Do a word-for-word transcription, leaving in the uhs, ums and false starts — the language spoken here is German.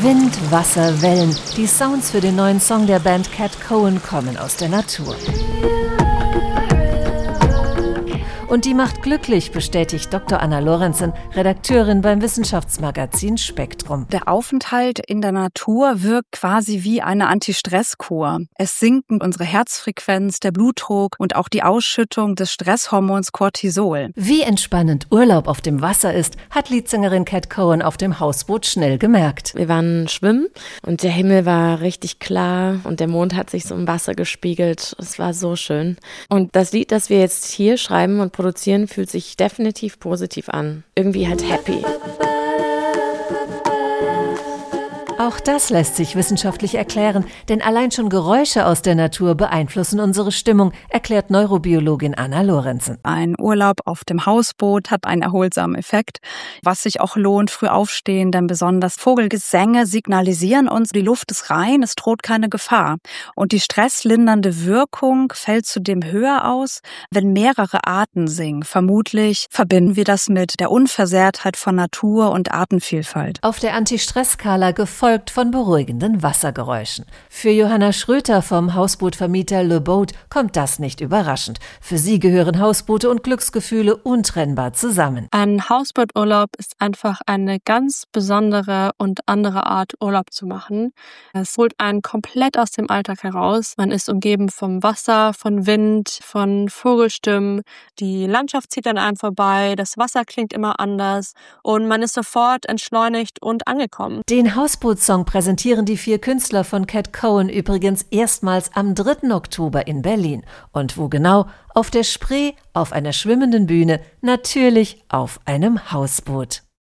Wind, Wasser, Wellen. Die Sounds für den neuen Song der Band Cat Cohen kommen aus der Natur. Und die macht glücklich, bestätigt Doktor Anna Lorenzen, Redakteurin beim Wissenschaftsmagazin Spektrum. Der Aufenthalt in der Natur wirkt quasi wie eine Anti-Stress-Kur. Es sinken unsere Herzfrequenz, der Blutdruck und auch die Ausschüttung des Stresshormons Cortisol. Wie entspannend Urlaub auf dem Wasser ist, hat Leadsängerin Cat Cohen auf dem Hausboot schnell gemerkt. Wir waren schwimmen und der Himmel war richtig klar und der Mond hat sich so im Wasser gespiegelt. Es war so schön. Und das Lied, das wir jetzt hier schreiben und produzieren, fühlt sich definitiv positiv an. Irgendwie halt happy. Auch das lässt sich wissenschaftlich erklären, denn allein schon Geräusche aus der Natur beeinflussen unsere Stimmung, erklärt Neurobiologin Anna Lorenzen. Ein Urlaub auf dem Hausboot hat einen erholsamen Effekt, was sich auch lohnt, früh aufstehen, denn besonders Vogelgesänge signalisieren uns, die Luft ist rein, es droht keine Gefahr. Und die stresslindernde Wirkung fällt zudem höher aus, wenn mehrere Arten singen. Vermutlich verbinden wir das mit der Unversehrtheit von Natur und Artenvielfalt. Auf der Anti-Stress-Skala gefolgt von beruhigenden Wassergeräuschen. Für Johanna Schröter vom Hausbootvermieter Le Boat kommt das nicht überraschend. Für sie gehören Hausboote und Glücksgefühle untrennbar zusammen. Ein Hausbooturlaub ist einfach eine ganz besondere und andere Art, Urlaub zu machen. Es holt einen komplett aus dem Alltag heraus. Man ist umgeben vom Wasser, von Wind, von Vogelstimmen. Die Landschaft zieht an einem vorbei, das Wasser klingt immer anders und man ist sofort entschleunigt und angekommen. Den Hausboot Song präsentieren die vier Künstler von Cat Cohen übrigens erstmals am dritten Oktober in Berlin. Und wo genau? Auf der Spree, auf einer schwimmenden Bühne, natürlich auf einem Hausboot.